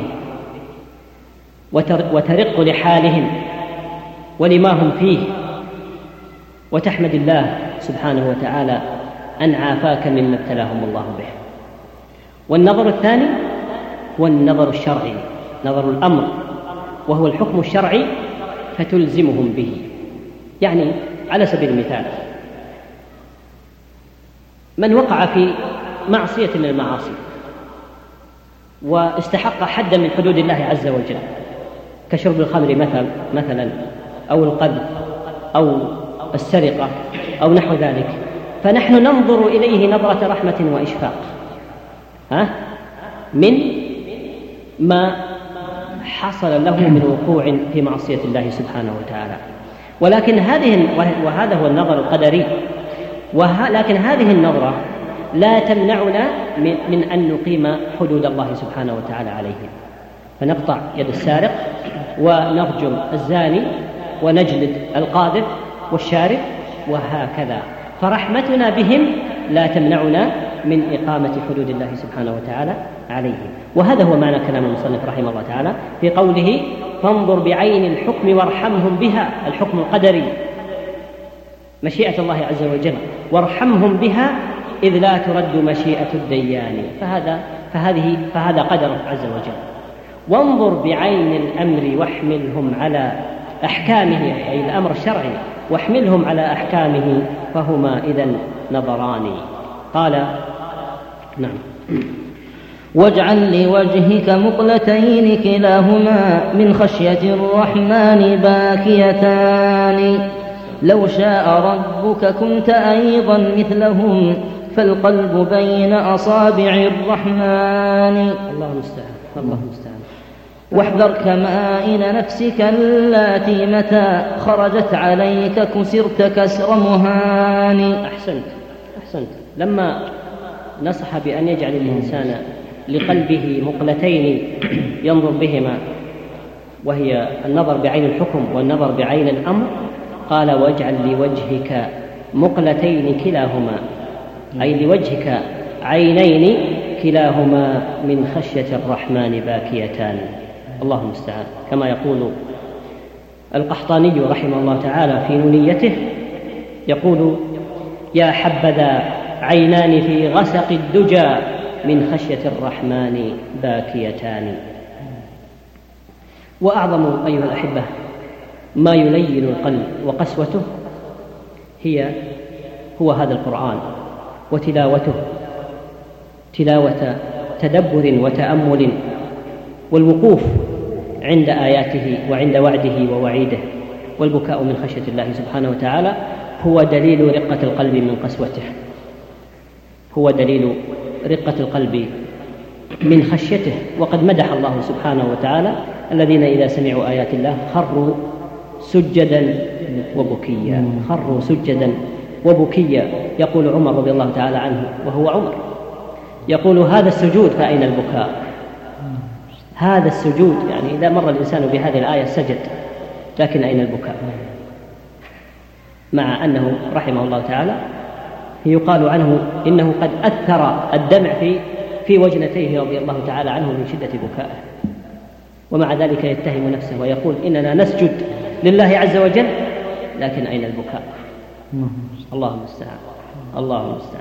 وترق لحالهم ولما هم فيه، وتحمد الله سبحانه وتعالى أن عافاك مما ابتلاهم الله به. والنظر الثاني هو النظر الشرعي، نظر الأمر، وهو الحكم الشرعي فتلزمهم به. يعني على سبيل المثال، من وقع في معصية من المعاصي واستحق حدا من حدود الله عز وجل كشرب الخمر مثلا أو القذف أو السرقة أو نحو ذلك، فنحن ننظر إليه نظرة رحمة وإشفاق من ما حصل له من وقوع في معصية الله سبحانه وتعالى. ولكن وهذا هو النظر القدري، لكن هذه النظرة لا تمنعنا من أن نقيم حدود الله سبحانه وتعالى عليه، فنقطع يد السارق ونرجم الزاني ونجلد القاذف والشارب وهكذا. فرحمتنا بهم لا تمنعنا من إقامة حدود الله سبحانه وتعالى عليهم. وهذا هو معنى كلام المصنف رحمه الله تعالى في قوله: فانظر بعين الحكم وارحمهم بها، الحكم القدري مشيئة الله عز وجل، وارحمهم بها إذ لا ترد مشيئة الديان، فهذا قدره عز وجل. وانظر بعين الأمر واحملهم على أحكامه، أي الأمر الشرعي، واحملهم على أحكامه فهما إذن نظران. قال: نعم. واجعل لوجهك مقلتين كلاهما من خشية الرحمن باكيتان، لو شاء ربك كنت أيضا مثلهم فالقلب بين أصابع الرحمن. الله المستعان، الله المستعان. واحذر كمائن نفسك اللاتي متى خرجت عليك كسرت كسر مهان. أحسنت. لما نصح بأن يجعل الإنسان لقلبه مقلتين ينظر بهما، وهي النظر بعين الحكم والنظر بعين الأمر، قال واجعل لوجهك مقلتين كلاهما، أي لوجهك عينين كلاهما من خشية الرحمن باكيتان. الله المستعان. كما يقول القحطاني رحمه الله تعالى في نونيته، يقول يا حبذا عينان في غسق الدجى من خشية الرحمن باكيتان. وأعظم أيها الأحبة ما يلين القلب وقسوته هو هذا القرآن وتلاوته، تلاوة تدبر وتأمل، والوقوف عند آياته وعند وعده ووعيده، والبكاء من خشية الله سبحانه وتعالى هو دليل رقة القلب من قسوته، هو دليل رقة القلب من خشيته. وقد مدح الله سبحانه وتعالى الذين إذا سمعوا آيات الله خروا سجدا وبكيا، خروا سجدا وبكيا. يقول عمر رضي الله تعالى عنه وهو عمر، يقول هذا السجود فأين البكاء؟ هذا السجود، يعني إذا مر الإنسان بهذه الآية سجد، لكن أين البكاء؟ مع أنه رحمه الله تعالى يقال عنه إنه قد أثر الدمع في وجنتيه رضي الله تعالى عنه من شدة بكائه، ومع ذلك يتهم نفسه ويقول إننا نسجد لله عز وجل، لكن أين البكاء؟ الله المستعان، الله المستعان.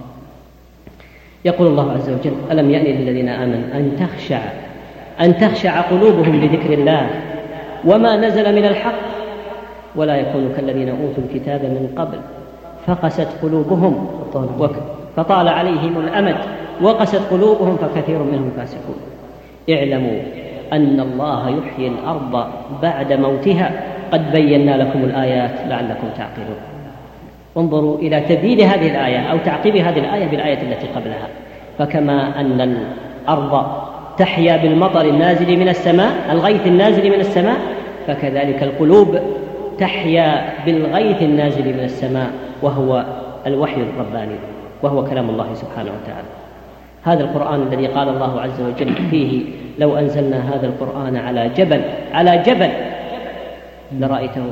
يقول الله عز وجل ألم يأن للذين آمنوا أن تخشع قلوبهم لذكر الله وما نزل من الحق ولا يكونوا كالذين أوتوا الكتاب من قبل فقست قلوبهم فطال عليهم الأمد وقست قلوبهم فكثير منهم فاسقون. اعلموا أن الله يحيي الأرض بعد موتها قد بينا لكم الآيات لعلكم تعقلون. انظروا إلى تبيين هذه الآية أو تعقيب هذه الآية بالآية التي قبلها، فكما أن الأرض تحيا بالمطر النازل من السماء، الغيث النازل من السماء، فكذلك القلوب تحيا بالغيث النازل من السماء وهو الوحي الرباني، وهو كلام الله سبحانه وتعالى. هذا القرآن الذي قال الله عز وجل فيه لو أنزلنا هذا القرآن على جبل لرأيته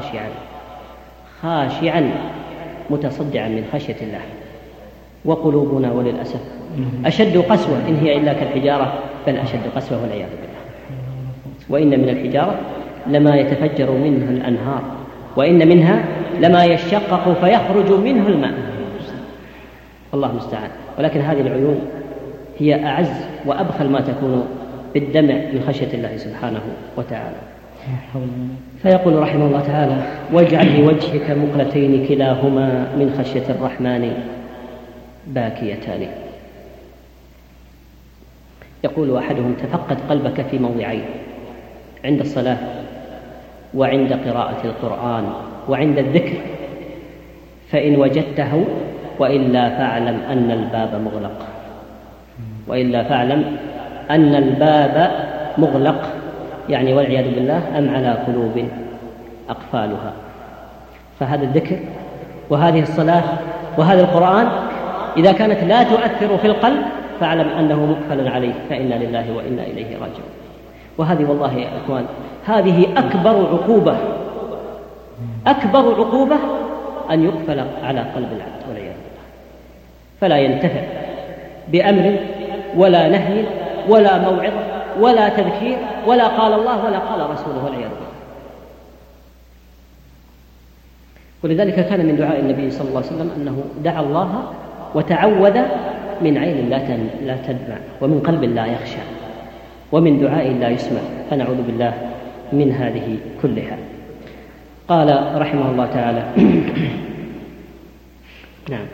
خاشعا متصدعا من خشية الله. وقلوبنا وللأسف أشد قسوة إن هي إلا كالحجارة بل أشد قسوة والعياذ بالله. وإن من الحجارة لما يتفجر منه الأنهار وإن منها لما يشقق فيخرج منه الماء. الله المستعان. ولكن هذه العيون هي أعز وأبخل ما تكون بالدمع من خشية الله سبحانه وتعالى. فيقول رحمه الله تعالى واجعل لوجهك مقلتين كلاهما من خشية الرحمن باكيتان. يقول أحدهم تفقد قلبك في موضعين: عند الصلاة وعند قراءة القرآن وعند الذكر، فإن وجدته وإلا فاعلم أن الباب مغلق، وإلا فاعلم أن الباب مغلق، يعني والعياذ بالله أم على قلوب أقفالها. فهذا الذكر وهذه الصلاة وهذا القرآن إذا كانت لا تؤثر في القلب فاعلم أنه مقفل عليه، فإنا لله وإنا إليه راجعون. وهذه والله يا أخوان هذه أكبر عقوبة أن يقفل على قلب العبد والعياذ بالله، فلا ينتفع بأمر ولا نهي ولا موعظة ولا تذكير ولا قال الله ولا قال رسوله والعياذ بالله. ولذلك كان من دعاء النبي صلى الله عليه وسلم أنه دعا الله وتعوذ من عين لا تدمع ومن قلب لا يخشى ومن دعاء لا يسمع، فنعوذ بالله من هذه كلها. قال رحمه الله تعالى نعم: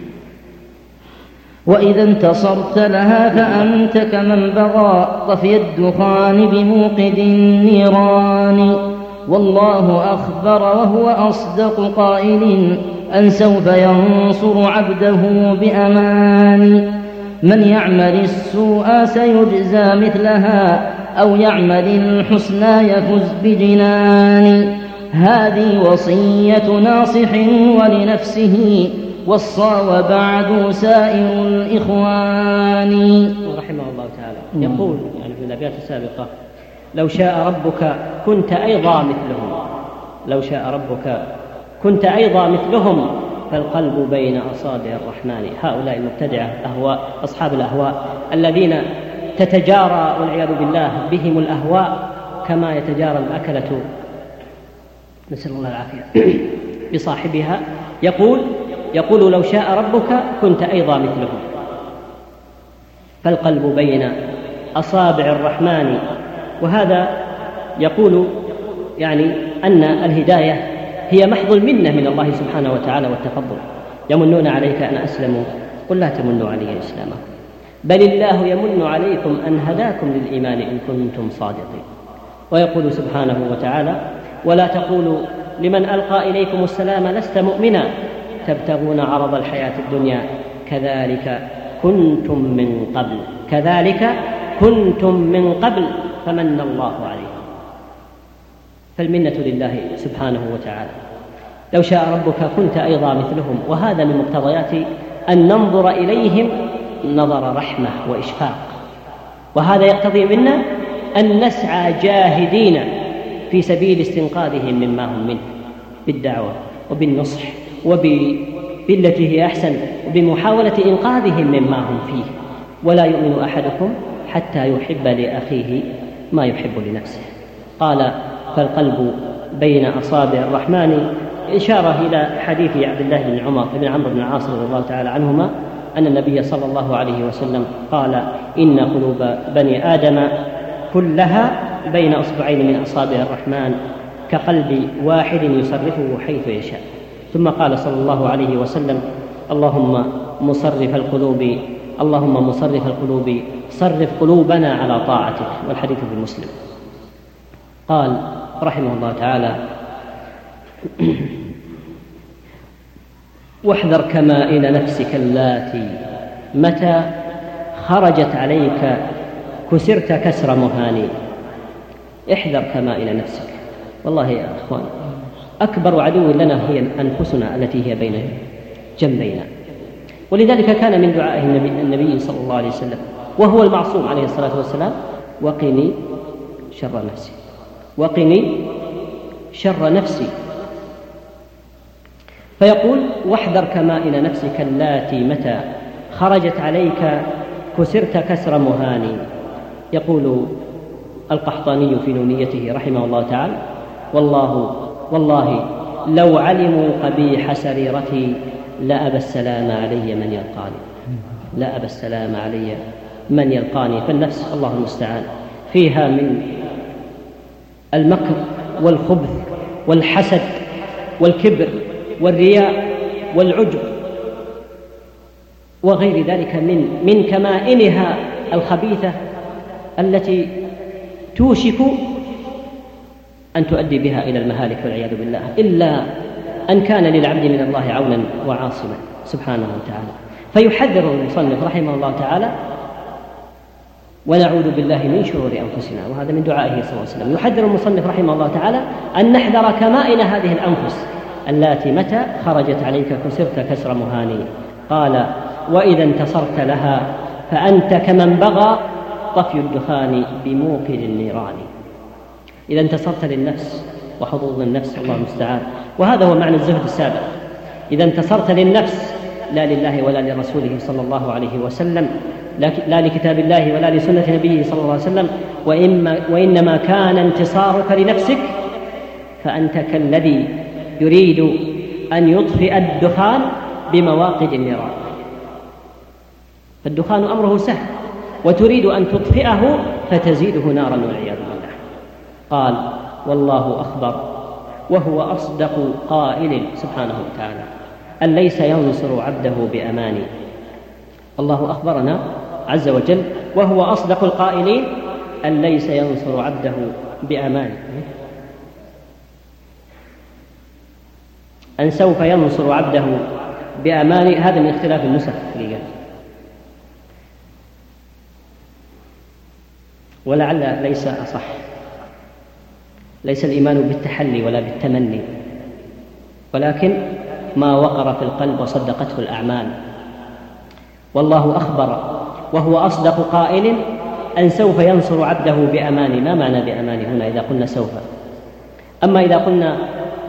وإذا انتصرت لها فأنت كمن بغى طفي الدخان بموقد النيران. والله أخبر وهو أصدق قائل أن سوف ينصر عبده بأمان. من يعمل السوء سيجزى مثلها أو يعمل الحسنى يفز بجنان. هذه وصية ناصح ولنفسه والصى وبعد سائر الإخوان. رحمه الله تعالى يقول يعني في الأبيات السابقة: لو شاء ربك كنت أيضا مثلهم لو شاء ربك كنت أيضا مثلهم فالقلب بين أصابع الرحمن. هؤلاء المبتدعة أصحاب الأهواء الذين تتجارى والعياذ بالله بهم الأهواء كما يتجارى الأكلة، نسأل الله العافية، بصاحبها، يقول لو شاء ربك كنت أيضا مثلهم فالقلب بين أصابع الرحمن. وهذا يقول يعني أن الهداية هي محض المنة من الله سبحانه وتعالى والتفضل. يمنون عليك أن أسلموا قل لا تمنوا علي إسلامكم بل الله يمن عليكم أن هداكم للإيمان إن كنتم صادقين. ويقول سبحانه وتعالى ولا تقولوا لمن ألقى إليكم السلام لست مؤمنا تبتغون عرض الحياة الدنيا كذلك كنتم من قبل فمن الله عليكم. فالمنة لله سبحانه وتعالى. لو شاء ربك كنت أيضا مثلهم. وهذا من مقتضيات أن ننظر إليهم نظر رحمة وإشفاق. وهذا يقتضي منا أن نسعى جاهدين في سبيل استنقاذهم مما هم منه بالدعوة وبالنصح وبالتي هي أحسن وبمحاولة إنقاذهم مما هم فيه. ولا يؤمن أحدكم حتى يحب لأخيه ما يحب لنفسه. قال فالقلب بين أصابع الرحمن، إشارة إلى حديث عبد الله بن عمرو بن العاص رضي الله تعالى عنهما أن النبي صلى الله عليه وسلم قال إن قلوب بني آدم كلها بين أصبعين من أصابع الرحمن كقلب واحد يصرفه حيث يشاء. ثم قال صلى الله عليه وسلم اللهم مصرف القلوب صرف قلوبنا على طاعتك. والحديث في مسلم. قال رحمه الله تعالى واحذر كمائن نفسك اللاتي متى خرجت عليك كسرت كسر مهاني. احذر كمائن نفسك. والله يا أخوان أكبر عدو لنا هي أنفسنا التي هي بين جنبينا. ولذلك كان من دعائه النبي صلى الله عليه وسلم وهو المعصوم عليه الصلاة والسلام وقني شر نفسي. فيقول واحذر كمائن نفسك اللاتي متى خرجت عليك كسرت كسر مهاني. يقول القحطاني في نونيته رحمه الله تعالى والله لو علموا قبيح سريرتي لأبى السلام علي من يلقاني. فالنفس الله المستعان فيها من المكر والخبث والحسد والكبر والرياء والعجب وغير ذلك من كمائنها الخبيثة التي توشك أن تؤدي بها إلى المهالك والعياذ بالله، إلا أن كان للعبد من الله عونا وعاصما سبحانه وتعالى. فيحذر المصنف رحمه الله تعالى ونعوذ بالله من شرور أنفسنا. وهذا من دعائه صلى الله عليه وسلم. يحذر المصنف رحمه الله تعالى أن نحذر كمائن هذه الأنفس اللاتي متى خرجت عليك كسرت كسر مهاني. قال وإذا انتصرت لها فأنت كمن بغى طفي الدخان بموقد النيران. إذا انتصرت للنفس وحظوظ النفس الله المستعان. وهذا هو معنى الزهد السابق. إذا انتصرت للنفس لا لله ولا لرسوله صلى الله عليه وسلم، لا لكتاب الله ولا لسنة نبيه صلى الله عليه وسلم، وإنما كان انتصارك لنفسك فأنت كالذي يريد أن يطفئ الدخان بمواقد النيران. فالدخان أمره سهل وتريد أن تطفئه فتزيده نارا والعياذ بالله. قال والله أخبر وهو أصدق قائل سبحانه وتعالى أن ليس ينصر عبده بأماني. الله أخبرنا عز وجل وهو أصدق القائلين أن ليس ينصر عبده بأماني، أن سوف ينصر عبده بأماني. هذا من اختلاف النسخ ولعل ليس أصح. ليس الإيمان بالتحلي ولا بالتمني، ولكن ما وقر في القلب وصدقته الأعمال. والله أخبر وهو أصدق قائل أن سوف ينصر عبده بأمان. ما معنى بأمان هنا إذا قلنا سوف؟ أما إذا قلنا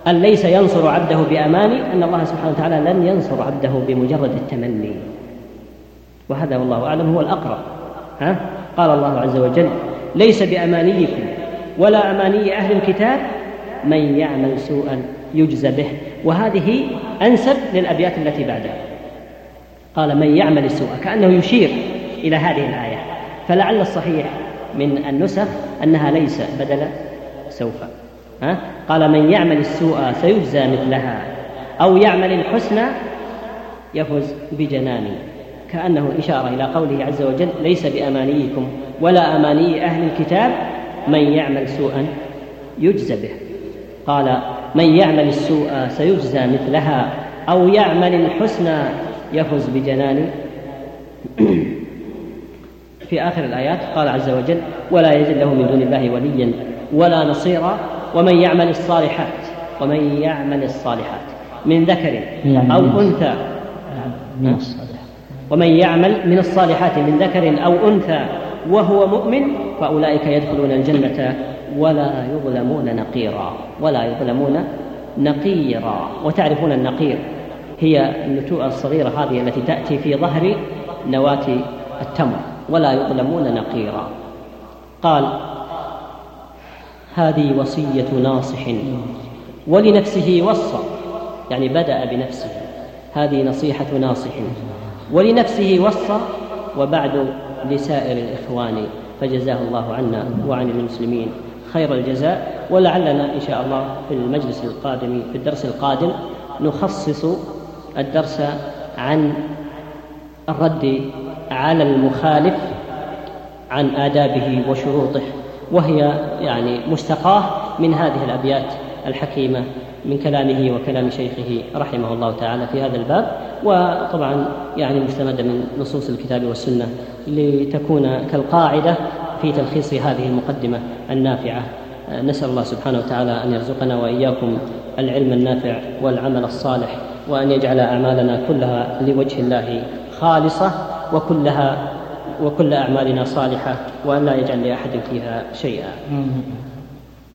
أن ليس ينصر عبده بأماني، أن الله سبحانه وتعالى لن ينصر عبده بمجرد التمني، وهذا والله أعلم هو الأقرب. قال الله عز وجل: ليس بأمانيكم ولا أماني أهل الكتاب من يعمل سوءا يجزى به، وهذه أنسب للأبيات التي بعدها. قال من يعمل السوء، كأنه يشير إلى هذه الآية، فلعل الصحيح من النسخ أنها ليس بدل سوف. قال من يعمل السوء سيجزى مثلها أو يعمل الحسنى يفوز بجنان، كأنه إشارة إلى قوله عز وجل: ليس بأمانيكم ولا أماني أهل الكتاب من يعمل سوءا يجزى به. قال من يعمل السوء سيجزى مثلها أو يعمل الحسنى يفوز بجنان. في آخر الآيات قال عز وجل: ولا يجد له من دون الله وليا ولا نصيرا ومن يعمل الصالحات من ذكر أو أنثى ومن يعمل من الصالحات من ذكر أو أنثى وهو مؤمن فأولئك يدخلون الجنة ولا يظلمون نقيرا. وتعرفون النقير هي النتوء الصغيرة هذه التي تأتي في ظهر نواة التمر، ولا يظلمون نقيرا. قال: هذه وصية ناصح ولنفسه وصى، يعني بدأ بنفسه، هذه نصيحة ناصح ولنفسه وصى وبعد لسائر الإخوان، فجزاه الله عنا وعن المسلمين خير الجزاء. ولعلنا إن شاء الله في المجلس القادم، في الدرس القادم، نخصص الدرس عن الرد على المخالف، عن آدابه وشروطه، وهي يعني مستقاة من هذه الأبيات الحكيمة من كلامه وكلام شيخه رحمه الله تعالى في هذا الباب، وطبعا يعني مستمدة من نصوص الكتاب والسنة لتكون كالقاعدة في تلخيص هذه المقدمة النافعة. نسأل الله سبحانه وتعالى أن يرزقنا وإياكم العلم النافع والعمل الصالح، وأن يجعل أعمالنا كلها لوجه الله خالصة، وكل أعمالنا صالحة، وأن لا يجعل لأحد فيها شيئا.